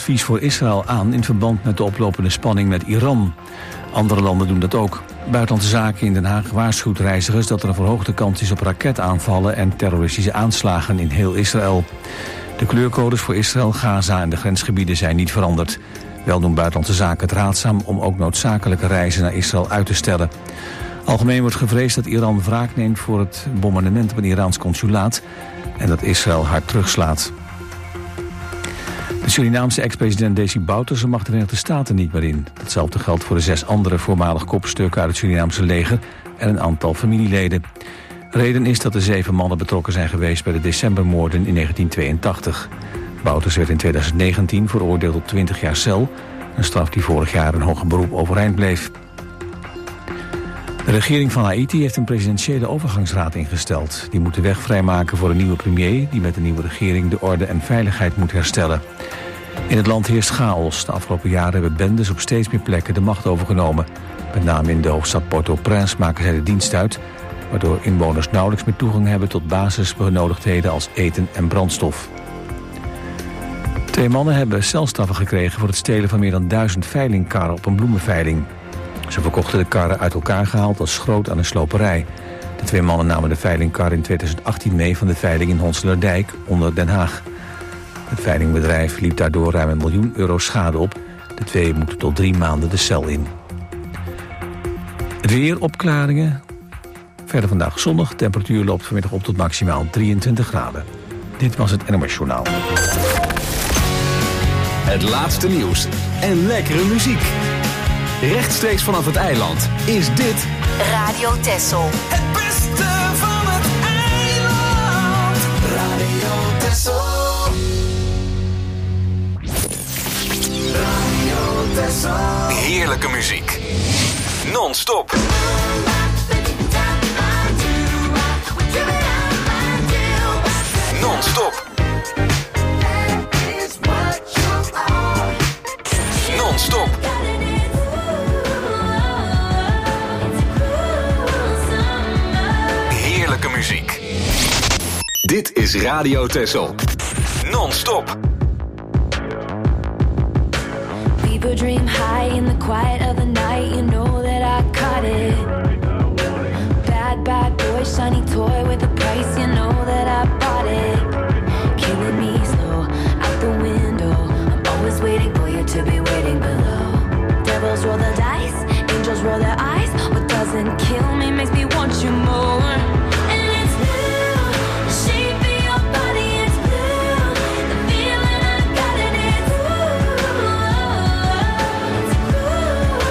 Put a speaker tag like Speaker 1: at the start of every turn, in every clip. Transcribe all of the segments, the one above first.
Speaker 1: advies voor Israël aan in verband met de oplopende spanning met Iran. Andere landen doen dat ook. Buitenlandse Zaken in Den Haag waarschuwt reizigers dat er een verhoogde kans is op raketaanvallen en terroristische aanslagen in heel Israël. De kleurcodes voor Israël, Gaza en de grensgebieden zijn niet veranderd. Wel doen Buitenlandse Zaken het raadzaam om ook noodzakelijke reizen naar Israël uit te stellen. Algemeen wordt gevreesd dat Iran wraak neemt voor het bombardement op een Iraans consulaat en dat Israël hard terugslaat. De Surinaamse ex-president Desi Bouterse mag de Verenigde Staten niet meer in. Hetzelfde geldt voor de 6 andere voormalig kopstukken uit het Surinaamse leger en een aantal familieleden. Reden is dat de 7 mannen betrokken zijn geweest bij de decembermoorden in 1982. Bouterse werd in 2019 veroordeeld tot 20 jaar cel, een straf die vorig jaar in hoger beroep overeind bleef. De regering van Haïti heeft een presidentiële overgangsraad ingesteld. Die moet de weg vrijmaken voor een nieuwe premier die met de nieuwe regering de orde en veiligheid moet herstellen. In het land heerst chaos. De afgelopen jaren hebben bendes op steeds meer plekken de macht overgenomen. Met name in de hoofdstad Port-au-Prince maken zij de dienst uit, waardoor inwoners nauwelijks meer toegang hebben tot basisbenodigdheden als eten en brandstof. 2 mannen hebben celstraffen gekregen voor het stelen van meer dan 1000 veilingkarren op een bloemenveiling. Ze verkochten de karren uit elkaar gehaald als schroot aan een sloperij. De 2 mannen namen de veilingkar in 2018 mee van de veiling in Honselerdijk onder Den Haag. Het veilingbedrijf liep daardoor ruim €1 miljoen schade op. De 2 moeten tot 3 maanden de cel in. Het weer, opklaringen. Verder vandaag zonnig. Temperatuur loopt vanmiddag op tot maximaal 23 graden. Dit was het NOS Journaal.
Speaker 2: Het laatste nieuws en lekkere muziek. Rechtstreeks vanaf het eiland is dit
Speaker 3: Radio Texel.
Speaker 4: Het beste van het eiland. Radio Texel. Radio Texel.
Speaker 2: heerlijke muziek. Non-stop. Non-stop. Non-stop. Heerlijke muziek. Dit is Radio Texel. Non-stop.
Speaker 5: People dream high in the quiet of the night. You know that I caught it. Bad, bad boy, shiny toy with a price. You know that I bought it. Killing me slow, out the window. I'm always waiting for you to be waiting below. Devils roll the dice, angels roll their eyes. What doesn't kill me makes me want you more. And it's blue, the shape of your body is blue. The feeling I got in it, ooh, it's cool.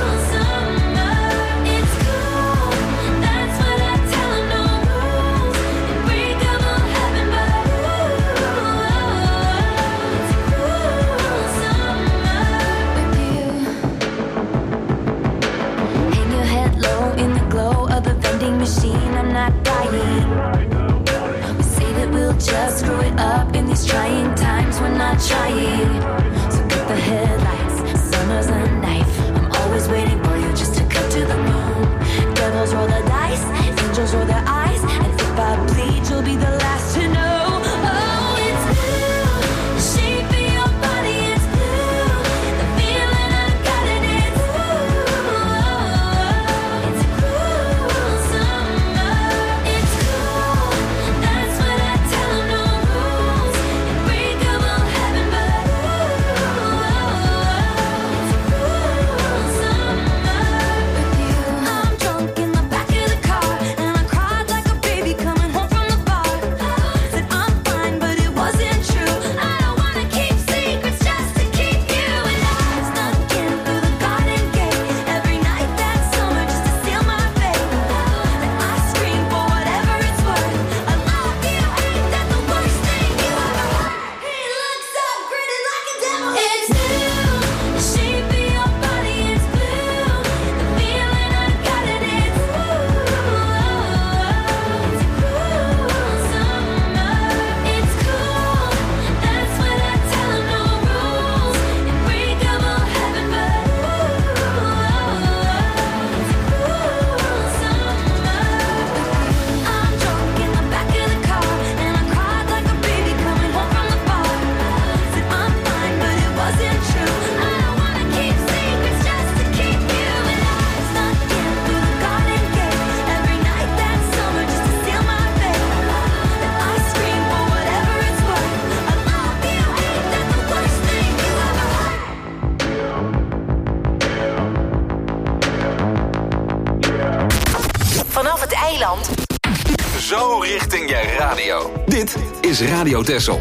Speaker 2: richting je radio. Dit is Radio Texel.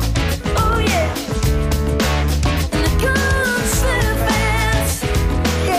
Speaker 5: Yeah.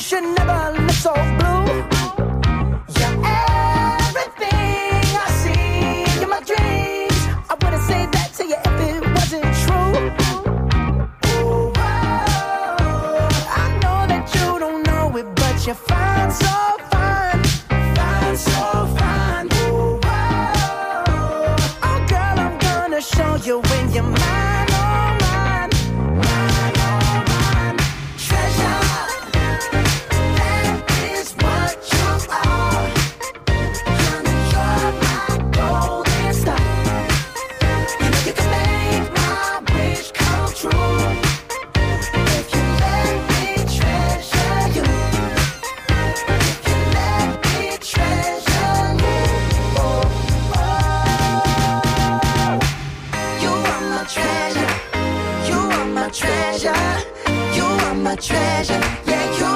Speaker 4: should never look so blue. You're everything I see in my dreams. I wouldn't say that to you if it wasn't true. Ooh, whoa. I know that you don't know it, but you're fine, so fine, fine, so fine. Ooh, whoa. Oh, girl, I'm gonna show you when you're mine. Treasure, yeah, you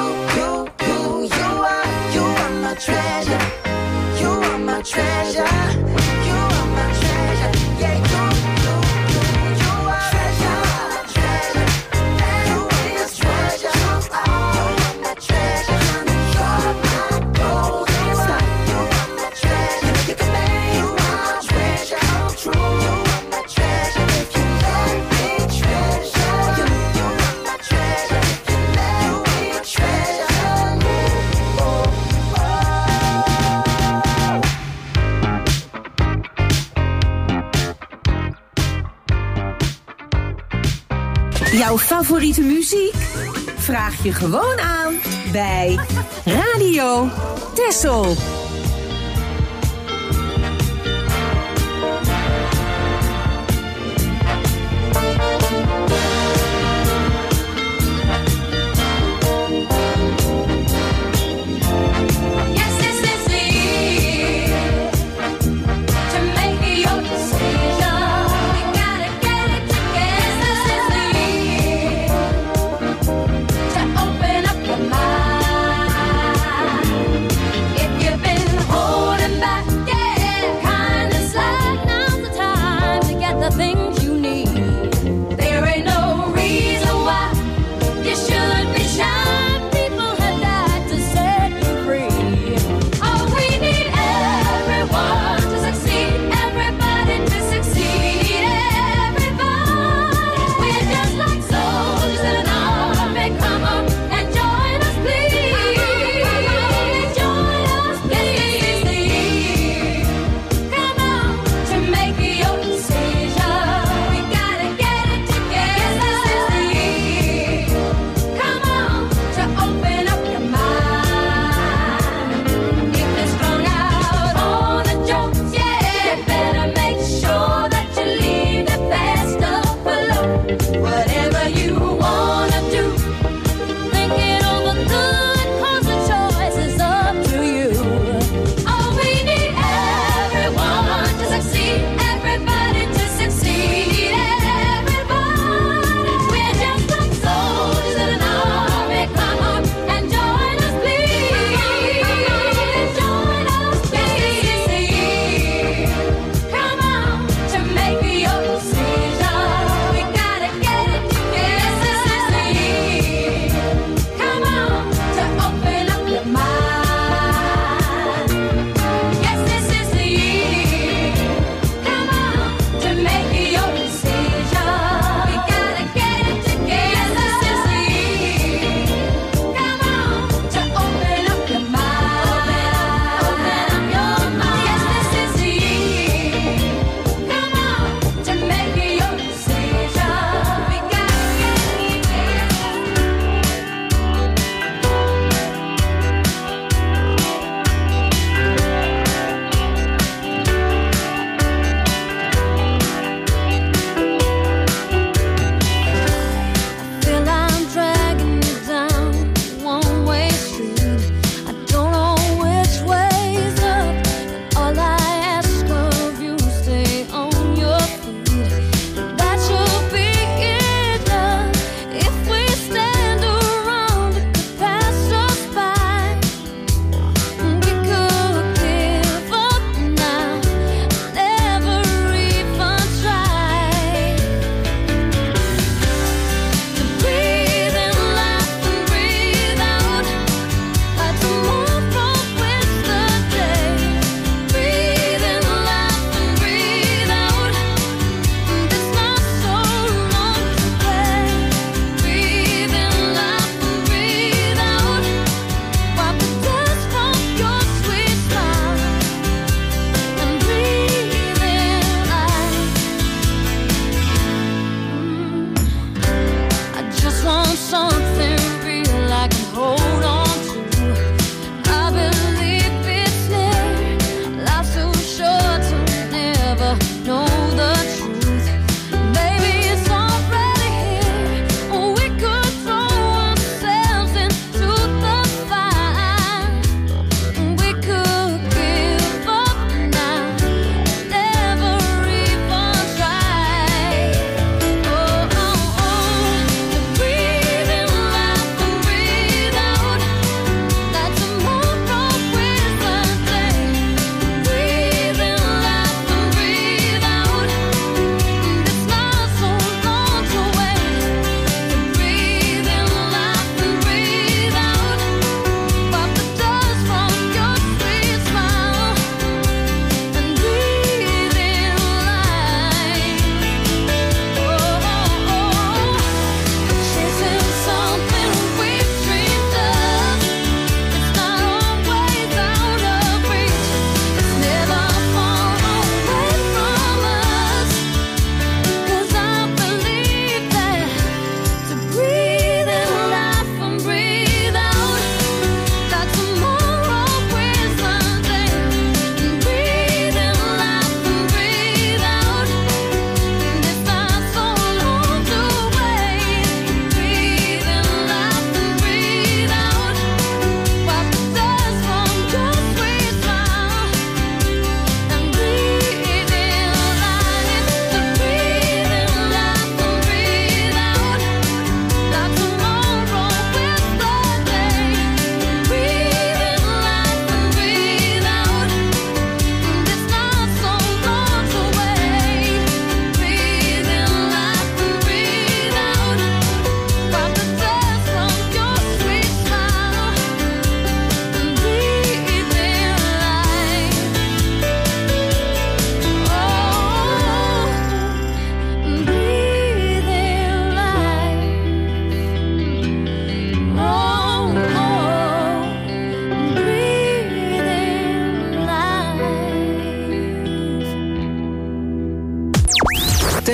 Speaker 4: are my treasure. You are my treasure. You are my treasure. Yeah, you are treasure. Treasure. You are my treasure. You are my treasure. You're my golden star. You are my treasure. You can make my treasure come true. You are my treasure. If you let me treasure you, you are my treasure.
Speaker 3: Jouw favoriete muziek? Vraag je gewoon aan bij Radio Texel.
Speaker 5: If you've been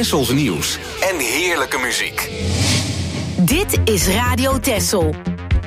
Speaker 2: Tessels nieuws en heerlijke muziek.
Speaker 3: Dit is Radio Tessel.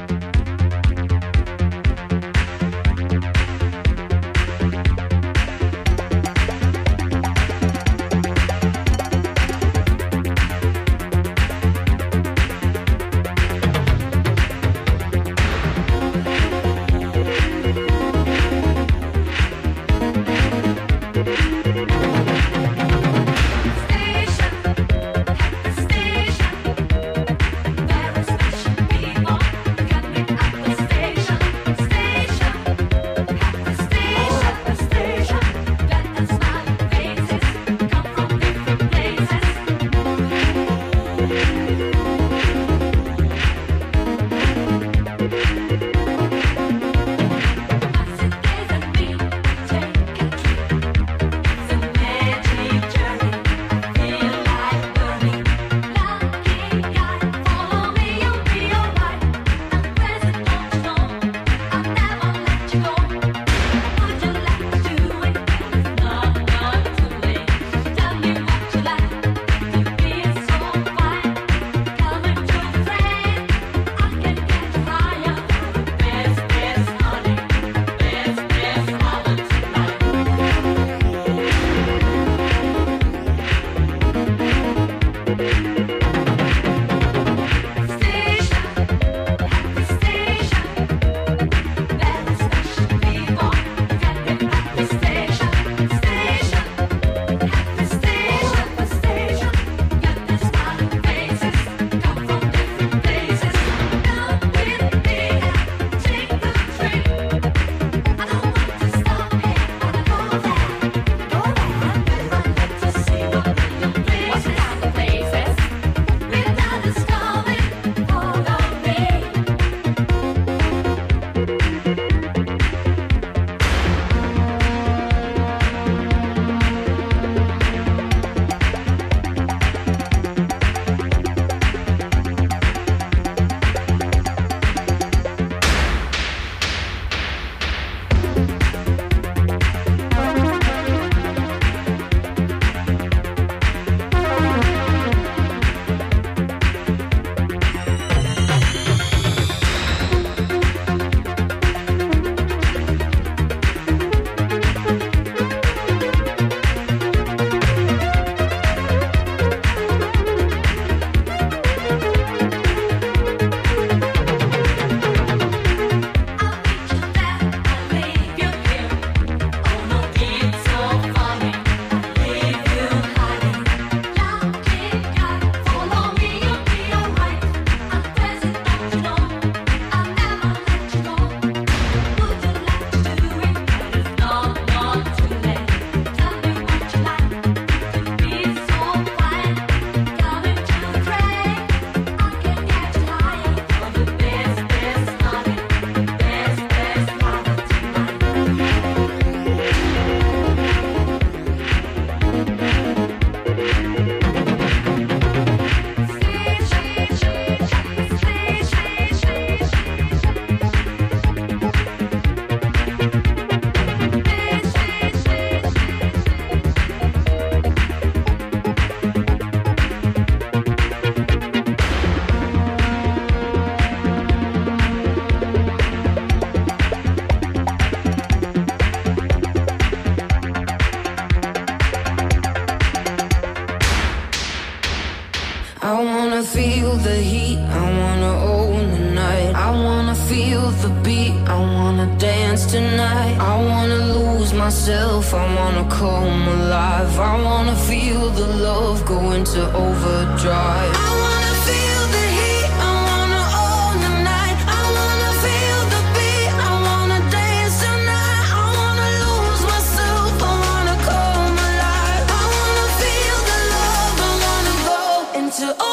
Speaker 6: feel the heat, I wanna own the night. I wanna feel the beat, I wanna dance tonight. I wanna lose myself, I wanna come alive. I wanna feel the love go into overdrive. I wanna feel the heat, I wanna own the night. I wanna feel the beat, I wanna dance tonight. I wanna lose myself, I wanna come alive. I wanna feel the love, I wanna go into overdrive.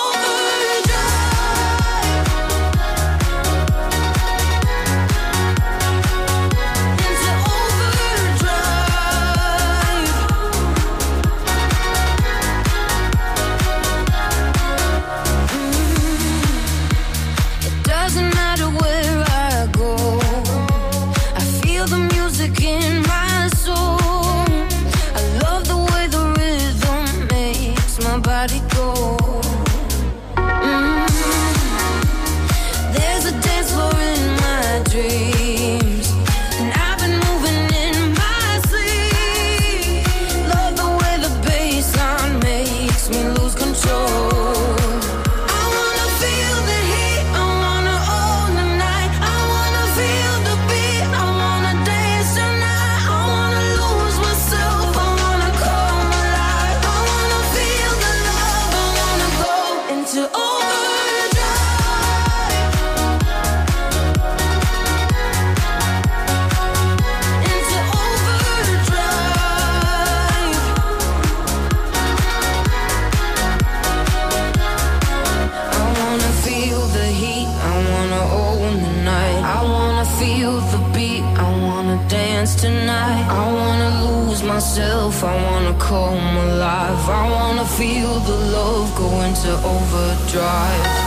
Speaker 6: feel the beat, I wanna dance tonight. I wanna lose myself, I wanna come alive. I wanna feel the love go into overdrive.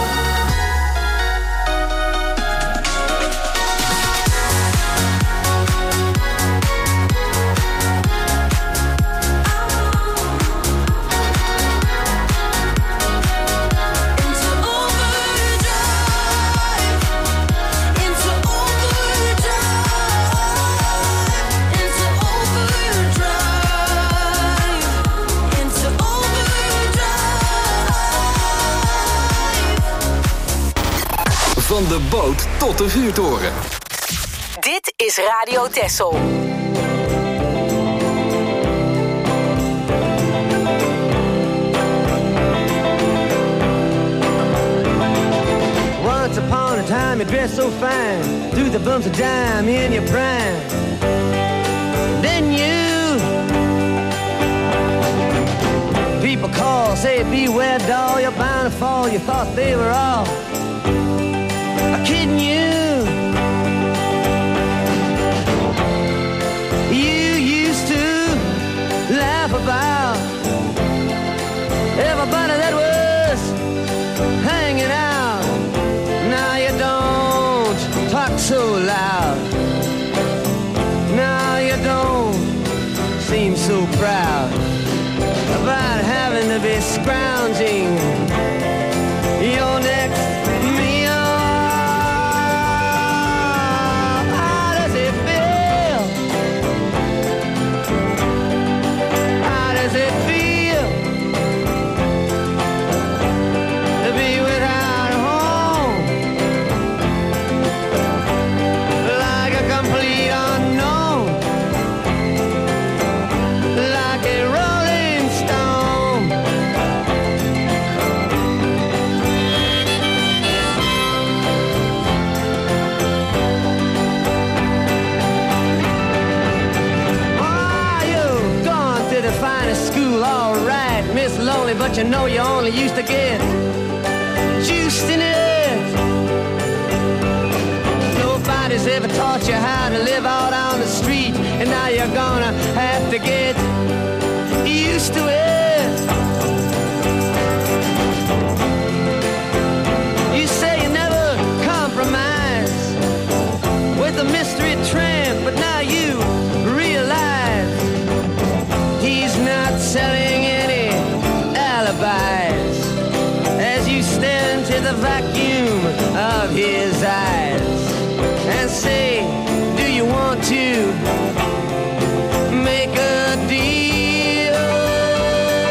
Speaker 2: Van de boot tot de vuurtoren.
Speaker 3: Dit is Radio Texel.
Speaker 7: Once upon a time you dressed so fine, threw the bumps of dime in your prime. Then you people call, say beware doll, you're bound to fall. You thought they were all kidding you. You used to laugh about everybody that was hanging out. Now you don't talk so loud. Now you don't seem so proud about having to be scrounging your next meal. Lonely, but you know you only used to get juiced in it. Nobody's ever taught you how to live out on the street, and now you're gonna have to get used to it. You say you never compromise with a mystery tramp, but now you realize he's not selling any alibis as you stare into the vacuum of his eyes and say, do you want to make a deal?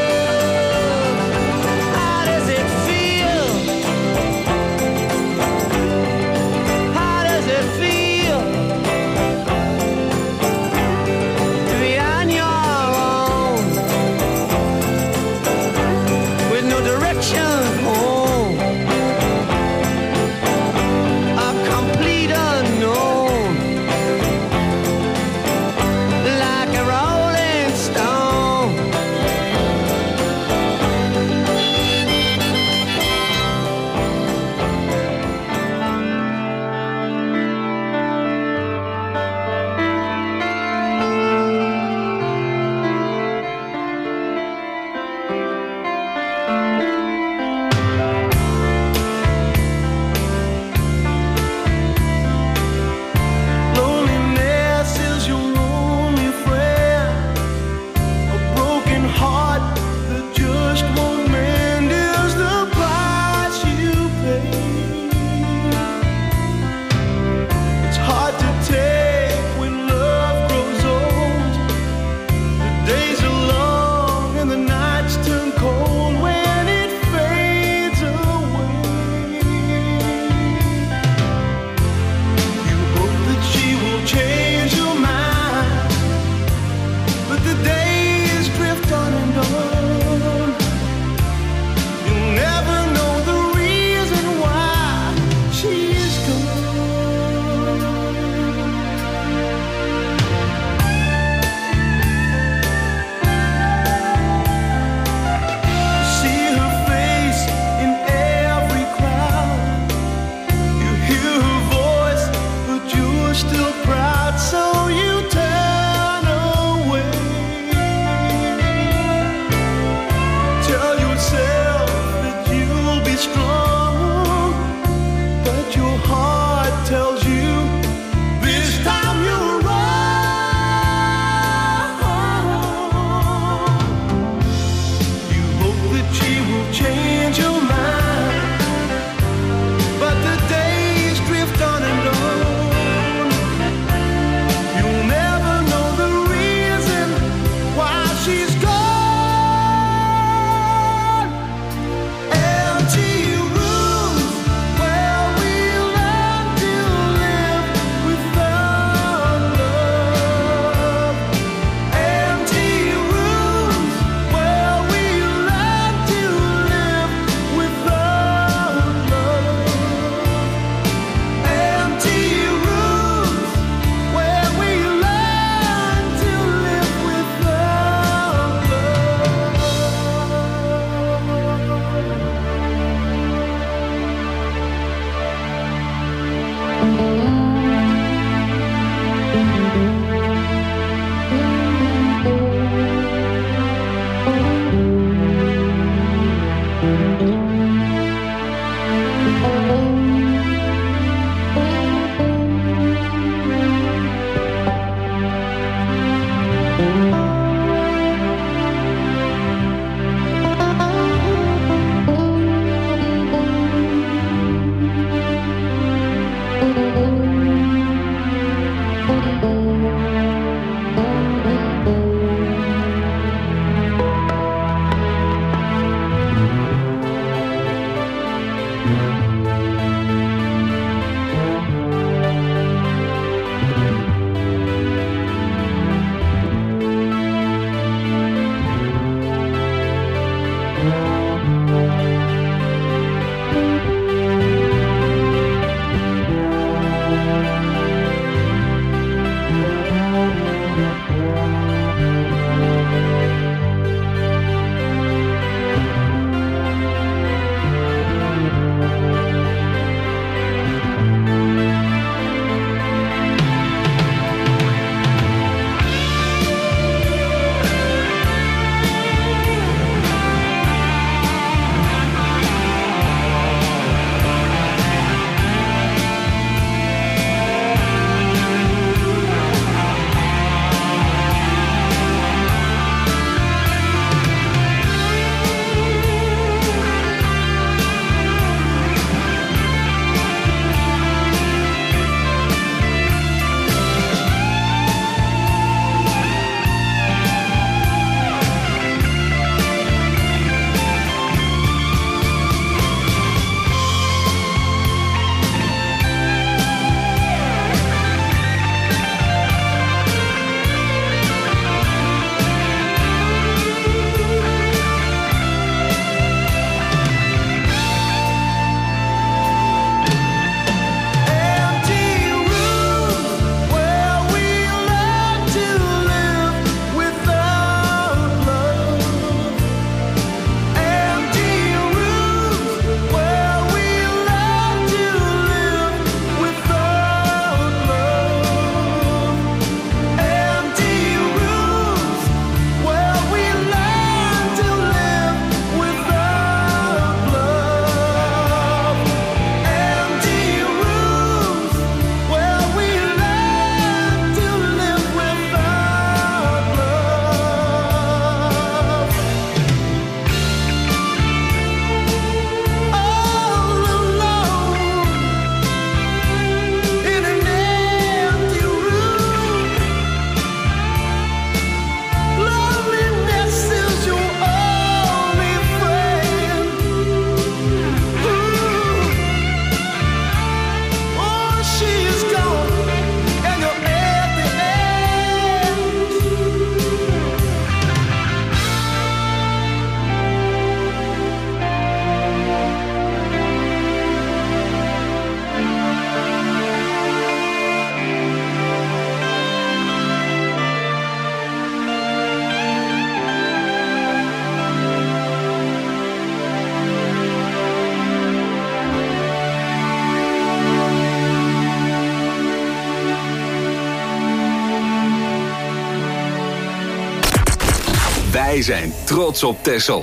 Speaker 2: Wij zijn trots op Texel.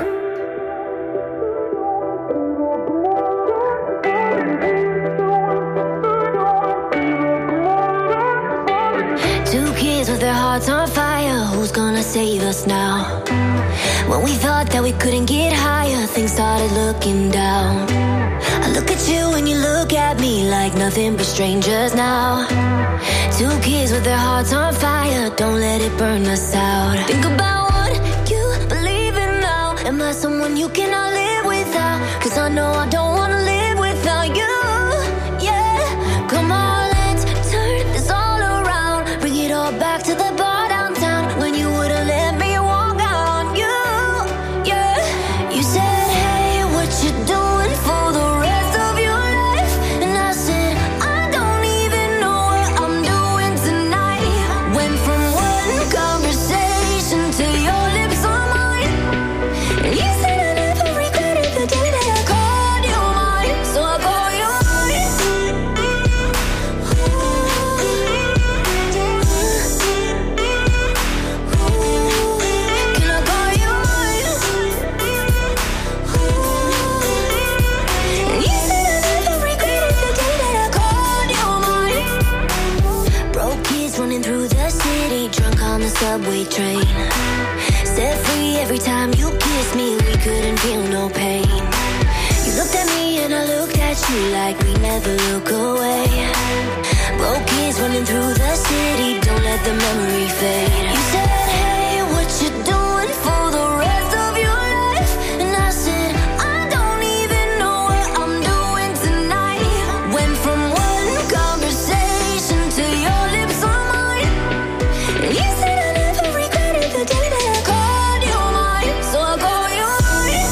Speaker 5: Two kids with their hearts on fire. Who's gonna save us now? When we thought that we couldn't get higher, things started looking down. I look at you and you look at me like nothing but strangers now. Two kids with their hearts on fire. Don't let it burn us out. Think about what you believe in now. Am I someone you cannot live without? 'Cause I know I don't wanna live without you. Yeah, come on, let's turn this all around. Bring it all back to the bar downtown when you would've let me walk out on you. Yeah, you said, hey, what you doing for the rest of your life? And I said, I don't even know what I'm doing tonight. Went from one conversation to your lips on mine. And you said I never regretted the day that I called you mine. So I call you mine. Can I call you mine? And you said I never regretted the day that I called you mine. Broke kids running through the city, drunk on the subway train. Set free every time you kissed me, we couldn't feel no pain. You looked at me and I looked at you like we never look away. Broke kids running through the city, don't let the memory fade. You said, hey, what you doing for the rest of your life? And I said, I don't even know what I'm doing tonight. Went from one conversation to your lips on mine. And you said I never regretted the day that I called you mine. So I call you mine.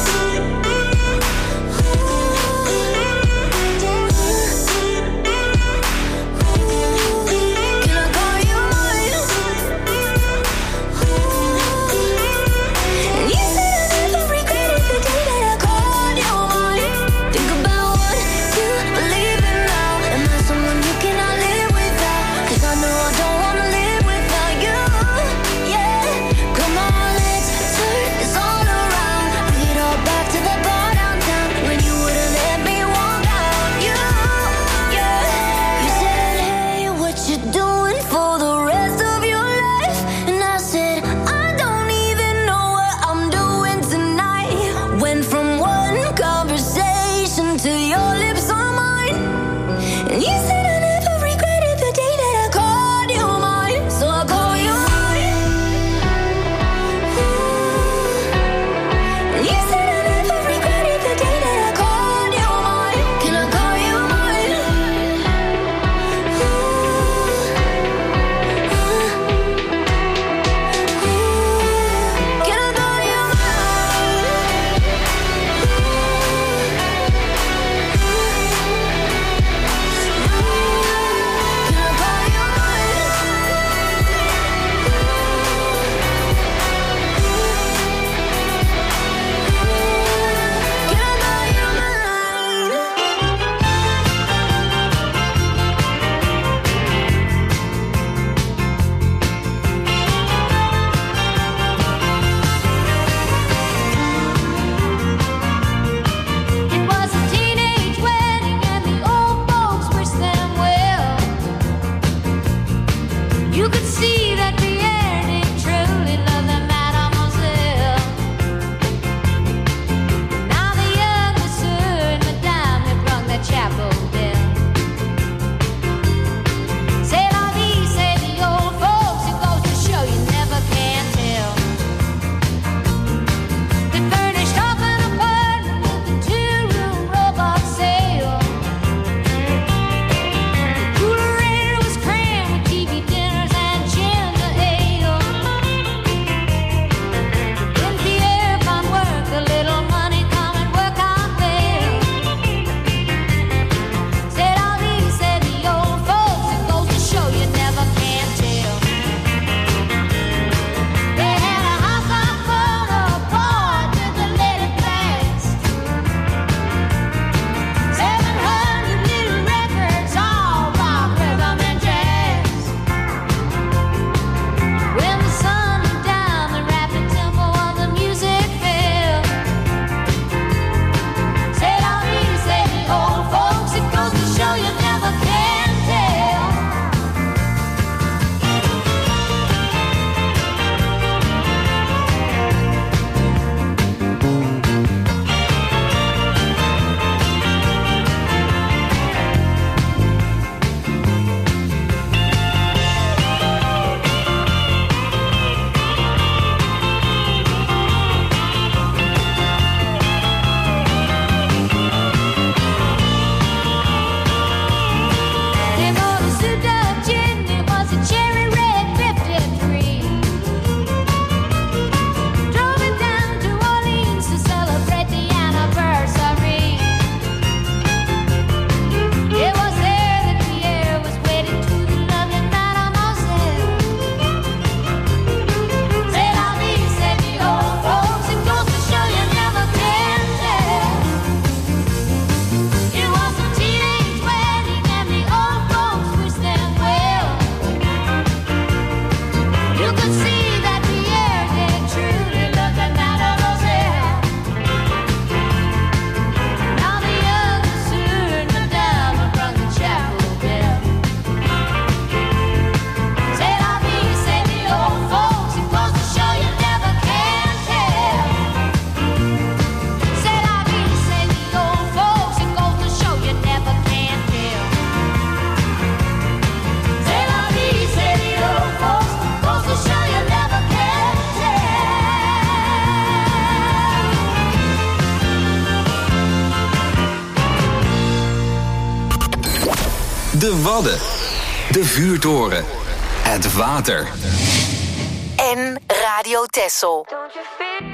Speaker 2: De Wadden. De Vuurtoren. Het water.
Speaker 3: En Radio Texel.
Speaker 5: Don't you feel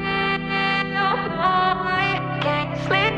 Speaker 5: lonely? Can't you sleep?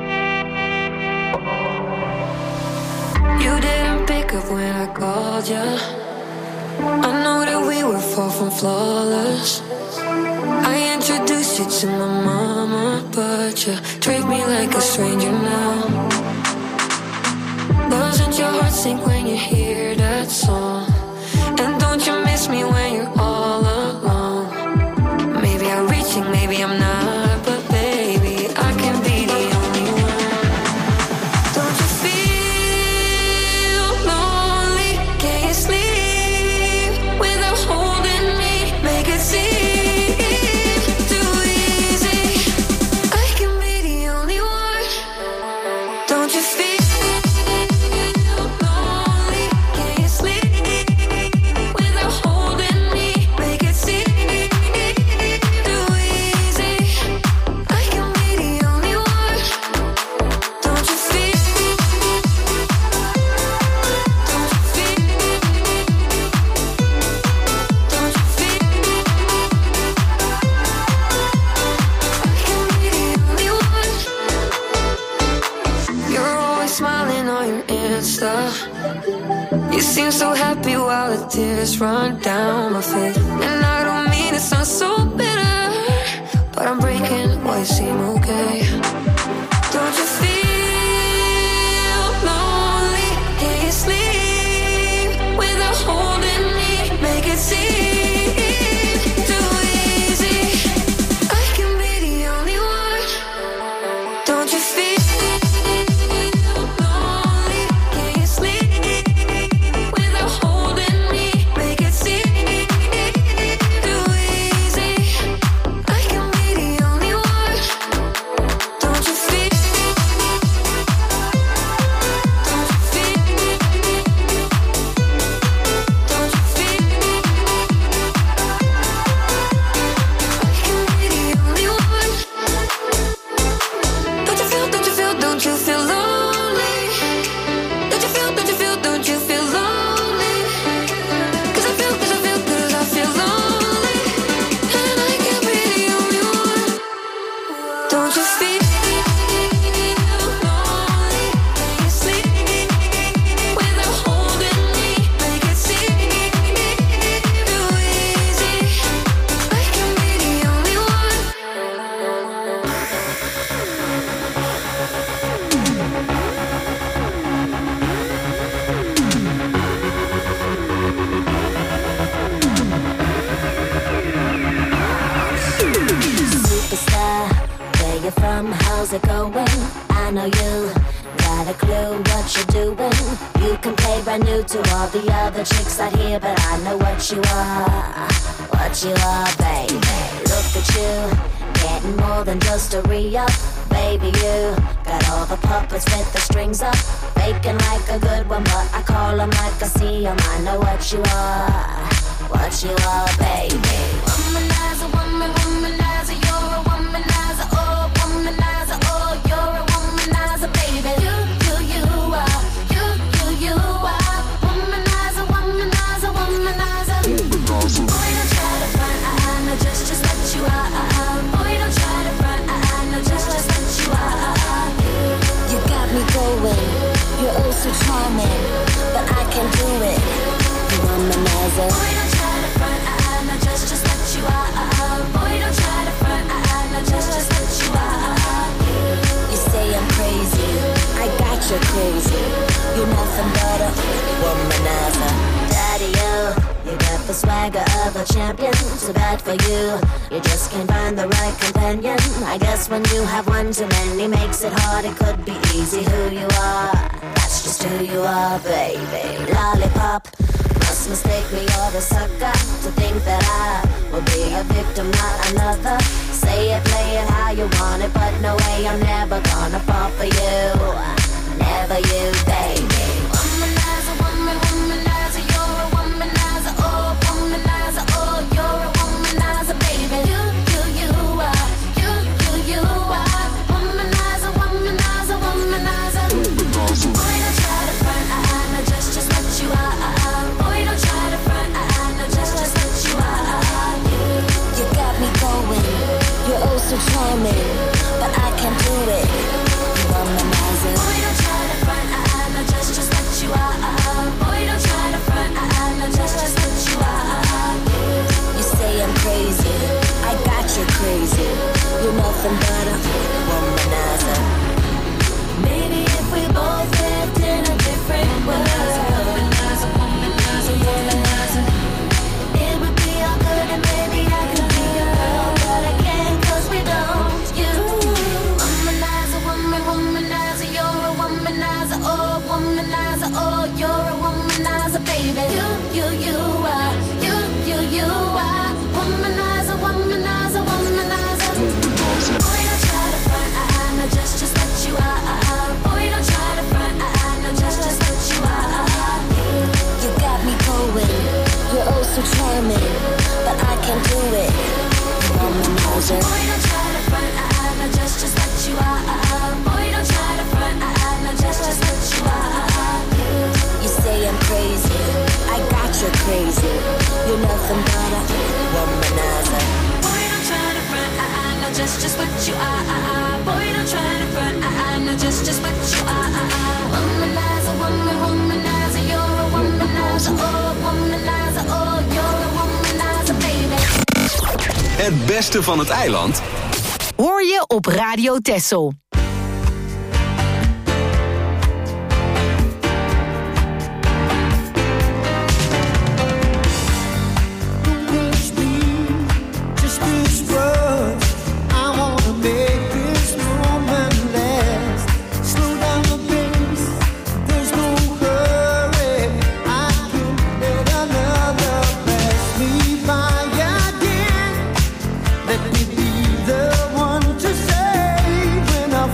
Speaker 5: You didn't pick up when I called you. I know that we were far from flawless. I introduced you to my mama, but you treat me like a stranger now. Doesn't your heart sink when you hear that song? And don't you miss me when you're all alone? Maybe I'm reaching, maybe I'm not, but baby, I can be the only one. Don't you feel lonely? Can't you sleep without holding me? Make it seem too easy. I can be the only one. Don't you feel you seem so happy while the tears run down my face. And I don't mean it sounds so bitter, but I'm breaking why you seem okay. Don't you feel lonely? Can you sleep without holding me? Make it seem too easy. I can be the only one. Don't you feel how's it going? I know you got a clue what you're doing. You can play brand new to all the other chicks out here, but I know what you are, baby. Look at you, getting more than just a re-up. Baby, you got all the puppets with the strings up, faking like a good one, but I call them like I see them. I know what you are, baby. Womanizer, womanizer, you're a womanizer, oh, womanizer, oh, you're a womanizer, baby. You are, you are, womanizer, womanizer, womanizer. Boy, don't try to front, no, just let you out. Boy, don't try to front, no, just let you out. You got me going, you're oh so charming, but I can do it. You womanizer. Boy, don't try to front, no, just let you out. Boy, don't try to front, no, just let you out. You say I'm crazy, I got you crazy. You're nothing but a womanizer. Daddy, you got the swagger of a champion. Too bad for you, you just can't find the right companion. I guess when you have one too many makes it hard. It could be easy who you are, that's just who you are, baby. Lollipop, must mistake me or the sucker to think that I will be a victim, not another. Say it, play it how you want it, but no way, I'm never gonna fall for you. Never you, baby. Womanizer, womanizer, you're a womanizer, oh, womanizer, oh, you're a womanizer, baby. You are, you are, womanizer, womanizer, womanizer. Boy, don't try to front,
Speaker 8: nothing but a womanizer. Maybe if we both lived in a different world, womanizer, womanizer, womanizer, it would be all good and maybe I could be a girl, but I can't 'cause we don't. You womanizer, womanizer, you're a womanizer, oh womanizer, oh you're a womanizer, baby. You are, you are womanizer, womanizer, womanizer. Boy, don't try to front, I know just what you are. Boy, don't try to front, I know just what you are. You got me going, you're oh so charming, but I can't do it. Womanizer. Boy, don't try to front, I know just what you are. Boy, don't try to front, I know just what you are. You say I'm crazy, I got you crazy. You're nothing but a womanizer. Boy, don't try to front, I know just what you are. Boy, don't try to front, I know just what you are. Womanizer, womanizer, you're a womanizer, oh womanizer, oh you're a womanizer, baby.
Speaker 2: Het beste van het eiland
Speaker 3: Hoor je op Radio Texel.
Speaker 9: Let me be the one to say when I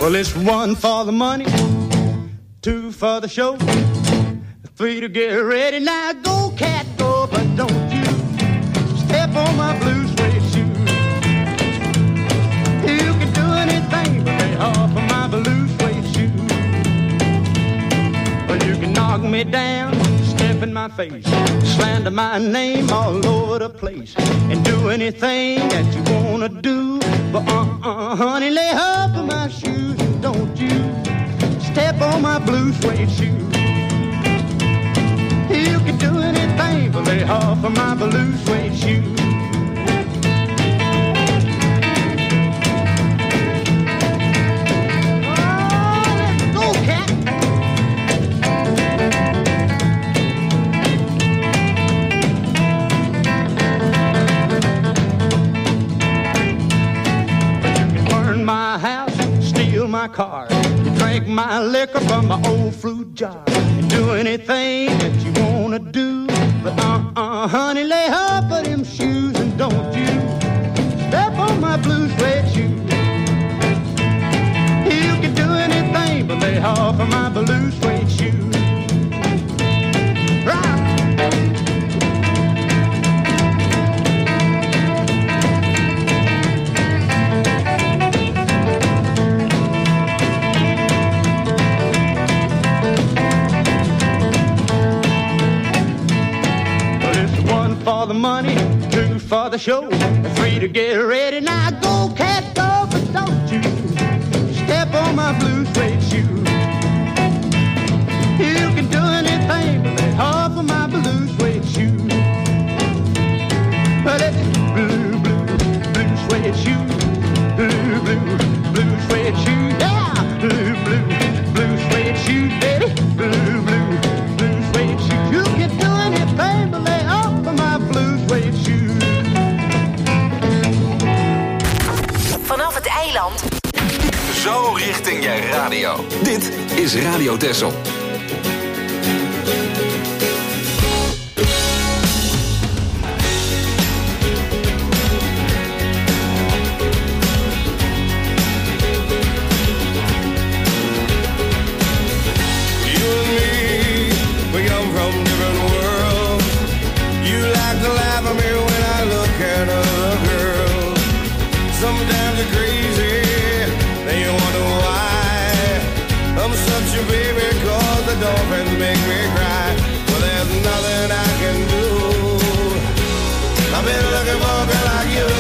Speaker 9: Well, it's 1 for the money, 2 for the show, 3 to get ready. Now go, cat, go, but don't you step on my blue suede shoe. You can do anything but lay off of my blue suede shoe. Well, you can knock me down, step in my face, slander my name all over the place, and do anything that you wanna do. But honey, lay off of my shoes and don't you step on my blue suede shoe. You can do anything but lay off of my blue suede shoe. Oh, let's go, cat. My house, steal my car, drink my liquor from my old fruit jar, and do anything that you wanna do. But honey, lay off of them shoes and don't you step on my blue suede shoe. You can do anything but lay off of my blue suede shoe. Right. For the money, 2 for the show, 3 to get ready. Now go, cat, go, but don't you step on my blue suede shoe. You can do anything but lay off of my blue suede shoe. But it's blue, blue, blue suede shoe. Blue, blue, blue suede shoe. Yeah, blue, blue, blue suede shoe, baby. Blue, blue, blue suede shoe. You can do anything but lay off of my blue suede shoe.
Speaker 3: Vanaf het eiland.
Speaker 2: Zo richting je radio. Dit is Radio Texel.
Speaker 10: Sometimes you're crazy, then you wonder why I'm such a baby, 'cause the dolphins make me cry. Well, there's nothing I can do. I've been looking for a girl like you.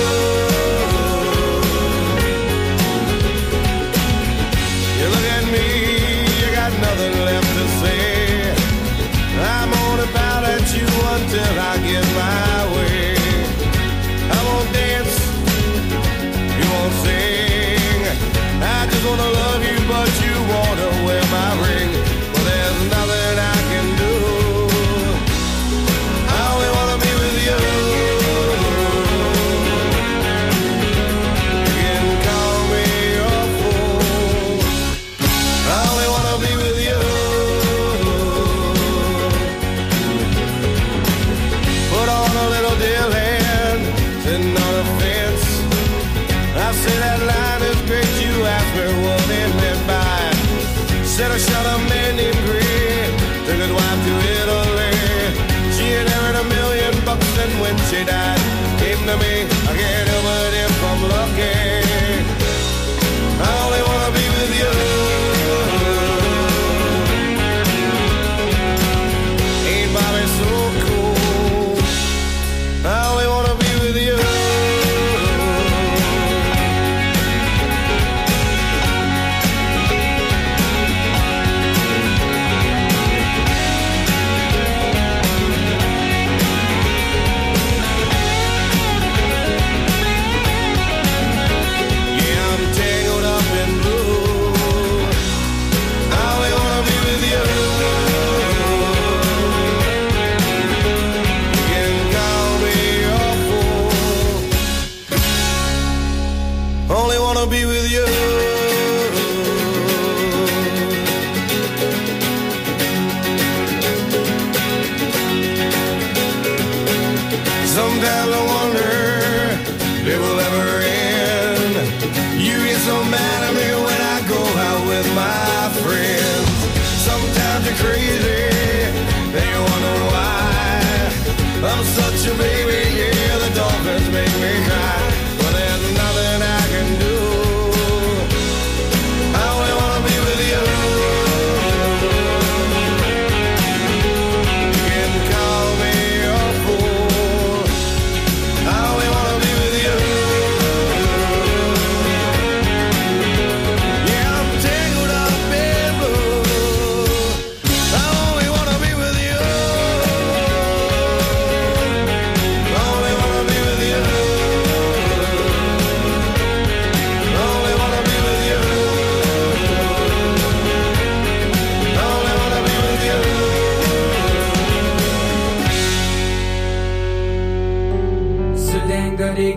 Speaker 10: You look at me, you got nothing left to say. I'm gonna pout at you until I get my way. I won't dance, you won't sing. I just wanna love you, but you wanna wear my ring. Well, there's nothing I can do. I only wanna be with you. You can call me your fool. I only wanna be with you. Put on a little deal hand, sitting on a fence. I say that line is great, you ask me what it meant by. Said I shot a man named Green, took his wife to Italy. She had earned $1 million, and when she died, came to me. I can't help it if I'm lucky. I only wanna be with you. Ain't Bobby so cool? I only wanna be with you.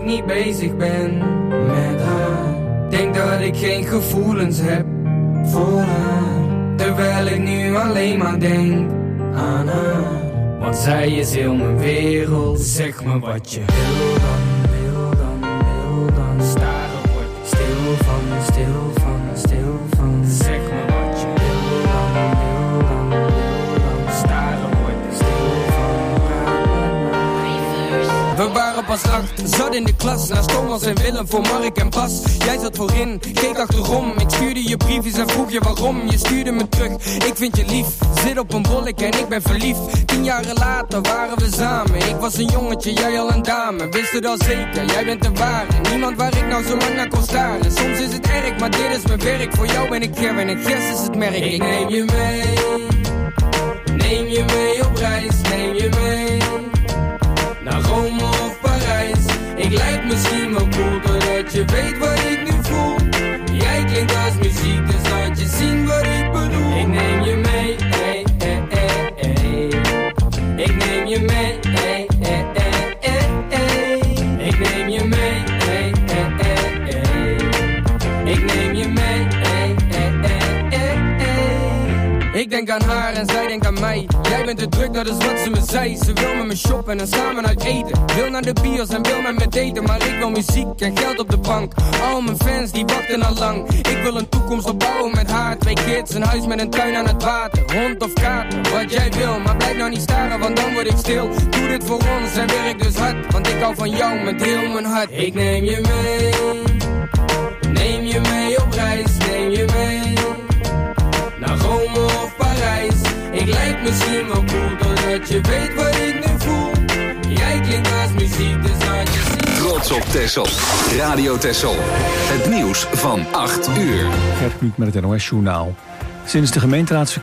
Speaker 11: niet bezig ben met haar. Denk dat ik geen gevoelens heb voor haar, terwijl ik nu alleen maar denk aan haar. Want zij is heel mijn wereld. Zeg me wat je wil dan, wil dan, wil dan. Staren word ik stil van, stil van, stil van. Zeg me wat je wil dan, wil dan, wil dan. Staren word ik stil van. We waren pas 8, zat in de klas. Naast Thomas en Willem voor Mark en Bas. Jij zat voorin, keek achterom. Ik stuurde je briefjes en vroeg je waarom. Je stuurde me terug, ik vind je lief. Zit op een bollek en ik ben verliefd. 10 jaren later waren we samen. Ik was een jongetje, jij al een dame. Wist het al zeker, jij bent de ware. Niemand waar ik nou zo lang naar kon staren. Soms is het erg, maar dit is mijn werk. Voor jou ben ik Ger en Gers is het merk. Ik neem je mee, neem je mee op reis. Neem je mee naar Rome of Parijs. Ik lijk misschien wel cool, doordat je weet wat ik nu voel. Jij klinkt als muziek, dus laat je zien wat ik bedoel. Ik neem je mee, hey, hey, hey, hey. Ik neem je mee, hey, hey, hey, hey, hey. Ik neem je mee, hey, hey, hey, hey. Ik neem je mee, hey, hey, hey, hey, hey. Ik denk aan haar en zij denkt aan mij. Jij bent te druk, dat is wat ze me zei. Ze wil met me shoppen en samen uit eten. Wil naar de bios en wil met me daten. Maar ik wil muziek en geld op de bank. Al mijn fans die wachten al lang. Ik wil een toekomst opbouwen met haar. 2 kids, een huis met een tuin aan het water. Hond of kater, wat jij wil. Maar blijf nou niet staren, want dan word ik stil. Doe dit voor ons en werk dus hard. Want ik hou van jou met heel mijn hart. Ik neem je mee, neem je mee op reis. Neem je mee naar Rome of Parijs. Ik lijk misschien wel cool, doordat je weet wat ik nu voel. Jij klinkt als muziek, dus laat je zien.
Speaker 2: Trots op Texel. Radio Texel. Het nieuws van 8 uur.
Speaker 1: Gert Kluk met het NOS-journaal. Sinds de gemeenteraads